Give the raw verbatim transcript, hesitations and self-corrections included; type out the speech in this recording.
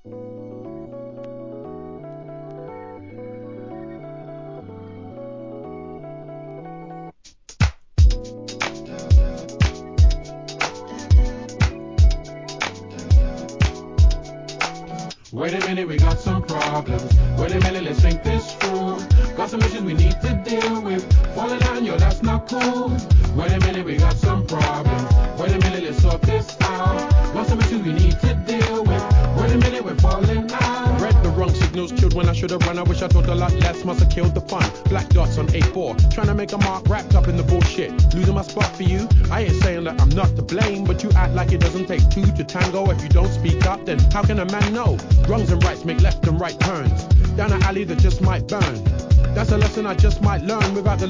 Wait a minute, we got some problems. Wait a minute, let's think this through. Got some issues we need to deal with. Falling down, yo, that's not cool. Wait a minute, we got some problems. Wait a minute, let's sort this out. Got some issues we need to deal with. Wait a minute, we're falling out. Read the wrong signals, chilled when I should have run. I wish I thought a lot less, must have killed the fun. Black dots on A four, trying to make a mark wrapped up in the bullshit. Losing my spot for you, I ain't saying that I'm not to blame, but you act like it doesn't take two to tango. If you don't speak up, then how can a man know? Wrongs and rights make left and right turns down an alley that just might burn. That's a lesson I just might learn without the